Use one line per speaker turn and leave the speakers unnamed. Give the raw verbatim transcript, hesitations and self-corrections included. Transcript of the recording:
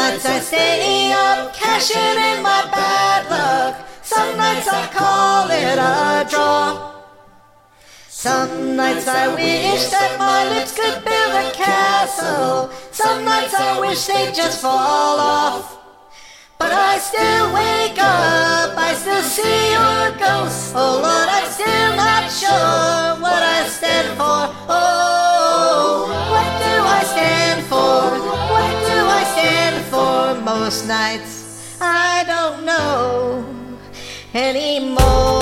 nights I stay up, cashing in my bad luck. Some nights I call it a draw. Some nights I wish that my lips could build a castle. Some nights I wish they'd just fall off. But I still wake up, I still see your ghost. Oh Lord, I'm still not sure what I stand for. Oh, what do I stand for? What do I stand for? Most nights I don't know anymore.